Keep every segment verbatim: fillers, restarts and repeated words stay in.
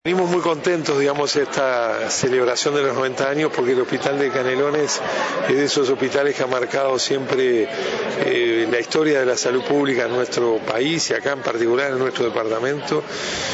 Venimos muy contentos, digamos, esta celebración de los noventa años, porque el Hospital de Canelones es de esos hospitales que ha marcado siempre eh, la historia de la salud pública en nuestro país y acá en particular en nuestro departamento,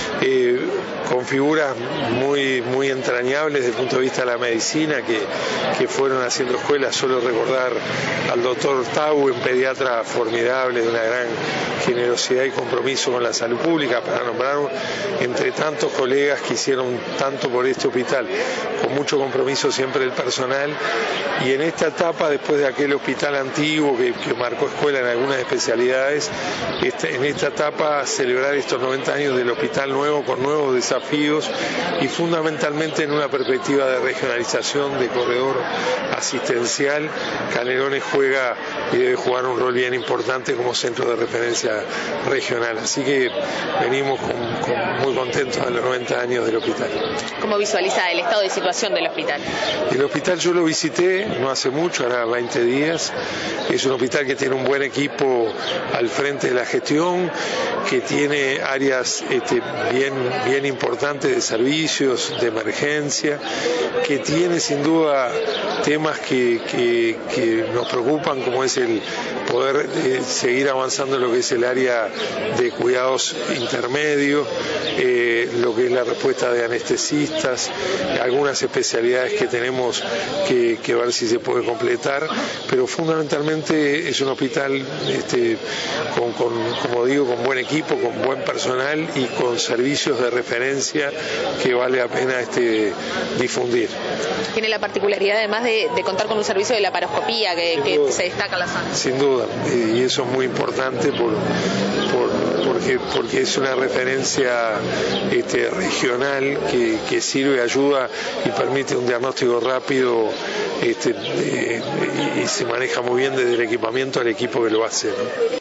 eh, con figuras muy, muy entrañables desde el punto de vista de la medicina que, que fueron haciendo escuelas. Solo recordar al doctor Tau, un pediatra formidable de una gran generosidad y compromiso con la salud pública, para nombrar entre tantos colegas que hicieron tanto por este hospital, con mucho compromiso siempre el personal. Y en esta etapa, después de aquel hospital antiguo que, que marcó escuela en algunas especialidades, este, en esta etapa celebrar estos noventa años del hospital nuevo con nuevos desafíos y fundamentalmente en una perspectiva de regionalización, de corredor asistencial. Canelones juega y debe jugar un rol bien importante como centro de referencia regional. Así que venimos con, con muy contentos a los noventa años del hospital. ¿Cómo visualiza el estado de situación del hospital? El hospital yo lo visité no hace mucho, ahora veinte días. Es un hospital que tiene un buen equipo al frente de la gestión, que tiene áreas este, bien, bien importantes de servicios, de emergencia, que tiene sin duda temas que, que, que nos preocupan, como es el poder eh, seguir avanzando en lo que es el área de cuidados intermedios, eh, lo que es la respuesta de anestesistas, algunas especialidades que tenemos que, que ver si se puede completar, pero fundamentalmente es un hospital este, con, con, como digo, con buen equipo, con buen personal y con servicios de referencia que vale la pena este, difundir. Tiene la particularidad además de, de contar con un servicio de laparoscopía que, que se destaca en la zona. Sin duda, y eso es muy importante por, por, porque, porque es una referencia este, regional que, que sirve, ayuda y permite un diagnóstico rápido este, de, y, y se maneja muy bien desde el equipamiento al equipo que lo hace, ¿no?